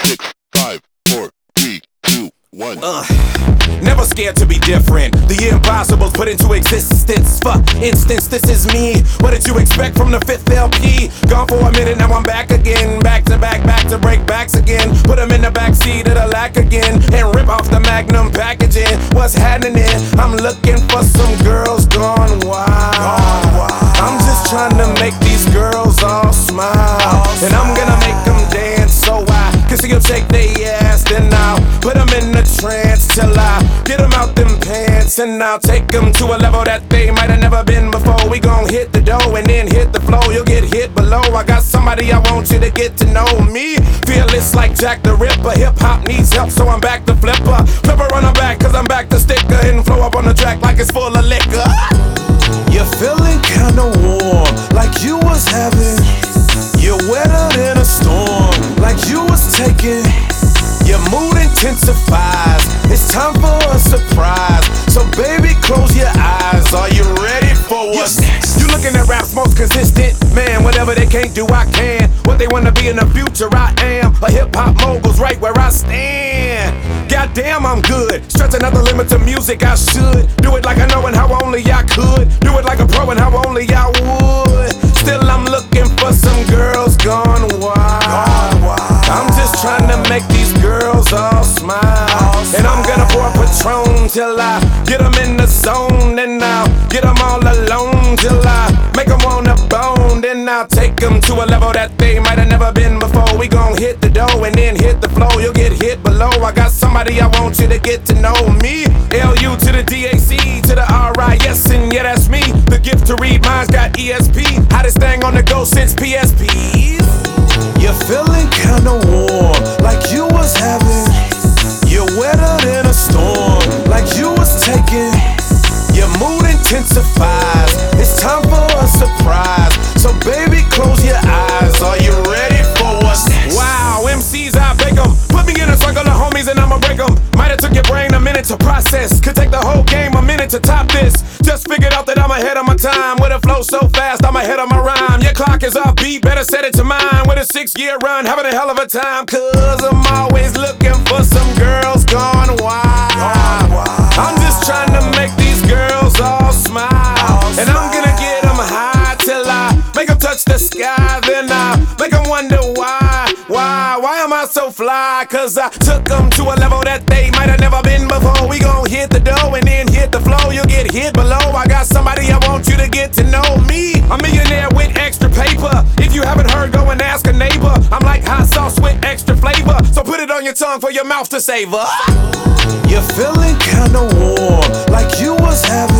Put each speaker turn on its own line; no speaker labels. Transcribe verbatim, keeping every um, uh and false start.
six, five, four, three, two, one.
Uh, never scared to be different. The impossible's put into existence. For instance, this is me. What did you expect from the fifth L P? Gone for a minute, now I'm back again. Back to back, back to break backs again. Put them in the backseat of the lack again. And rip off the Magnum packaging. What's happening? I'm looking for some girls gone wild. I'm just trying to make these girls all smile. And I'm gonna make them dance so I can see them shake their ass. Then I'll put them in a trance till I get them out them pants. And I'll take them to a level that they might have never been before. We gon' hit the dough and then hit the flow. You'll get hit below. I got somebody I want you to get to know me. Fearless like Jack the Ripper. Hip hop needs help, so I'm back to flipper. Flipper on the back, cause I'm back to sticker. And flow up on the track like it's full of liquor. You're feeling kinda warm, like you was having. You're wetter than a storm, like you was taking. Your mood intensifies, it's time for a surprise. So baby, close your eyes, are you ready for what's next? You looking at rap's most consistent, man, whatever they can't do, I can. What they wanna be in the future, I am. A hip-hop mogul's right where I stand. Goddamn, I'm good, stretching out the limit to music, I should. Do it like I know and how only I could. Do it like a pro and how only I would. Still I'm looking for some girls gone wild. I'm just trying to make these girls all smile. And I'm gonna pour Patron till I get them in the zone. And I'll get them all alone till I make them on the bone. Then I'll take them to a level that they might have never been before. We gon' hit the dough and then hit the flow. You'll get hit below. I got somebody I want you to get to know me. L U to the D A C to the R I S, and yeah, that's me. The gift to read minds got E S P. Hottest thing on the go since P S Ps. You're feeling kinda warm, like you was having. You're wetter than a storm, like you was taking. Your mood intensifies, it's time for a surprise. So baby, close your eyes, are you ready for what's next? Wow, M Cs, I beg them. Put me in a circle of homies and I'ma break them. Might've took your brain a minute to process. Could take the whole game a minute to top this. Just figured out that I'm ahead of my time. With a flow so fast, I'm ahead of my rhyme. Your clock is off beat, better set it to mine. With a six year run, having a hell of a time. Cause I'm always looking for some girls gone wild. I'm just trying to make these girls all smile. And I'm gonna get them high till I make them touch the sky. Then I make them wonder why, why, why am I so fly? Cause I took them to a level that they might have never been before. We gon' hit the dough and then hit the flow. You'll get hit below. I got somebody I want you to get to know me. A millionaire with extra paper. If you haven't heard, go and ask a neighbor. I'm like hot sauce with extra flavor. So put it on your tongue for your mouth to savor. You're feeling kinda warm, like you was having.